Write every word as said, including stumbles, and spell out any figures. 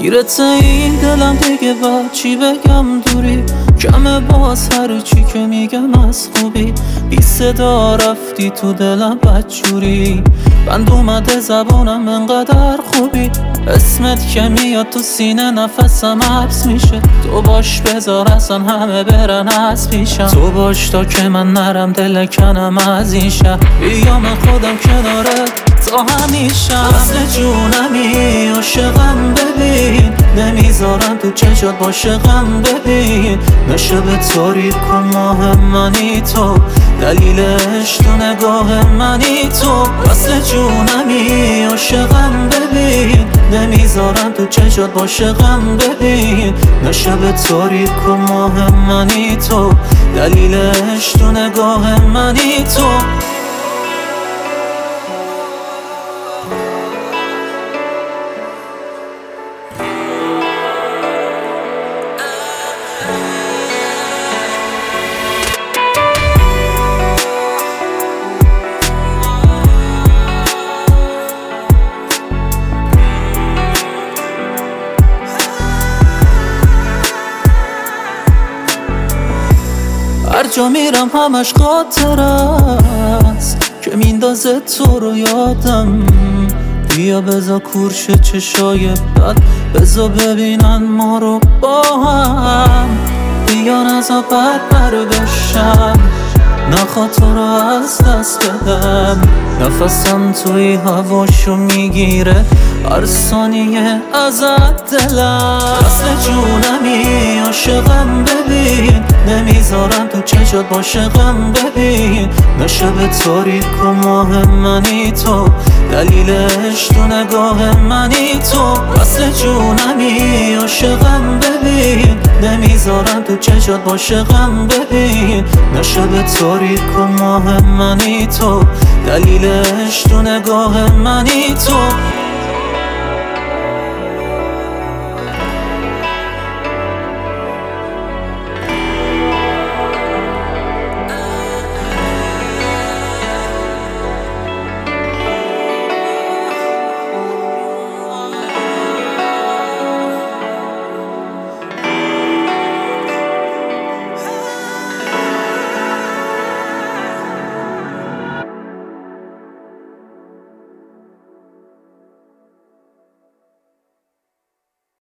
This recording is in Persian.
گیرت این دلم دیگه با چی بگم دوری کمه باز هر چی که میگم از خوبی بی صدا رفتی تو دلم بدجوری بند اومده زبانم انقدر خوبی اسمت که میاد تو سینه نفسم حبس میشه تو باش بذار اصلا همه برن از پیشم تو باش تا که من نرم دل کنم از این شهر بیام خودم کنارت تا همیشه اصل جونمی عاشقم ببین نمیذارم تو چشات باشه غم ببین نشه به تاریک و ماه منی تو دلیلش تو نگاه منی تو اصل جونمی عاشقم ببین نمیذارم تو چشات باشه غم ببین نشه به تاریک و ماه منی تو دلیلش تو نگاه منی تو هر جا میرم همش خاطر است که میندازه تو رو یادم بیا بذار کورش چشای بد بذار ببینن ما رو با هم بیا نزا بر بر بشم نخواد تو رو از دست بدم نفسم توی هواشو میگیره هر ثانیه ازت دلم اصل جونمی عاشقم ببین نمیذارم تو چشات باشه غم ببین نشه به تاریک و ماه منی تو دلیلش تو نگاه منی تو اصل جونمی عاشقم ببین نمیذارم تو چشات باشه غم ببین نشه به تاریک و ماه منی تو دلیلش تو نگاه منی تو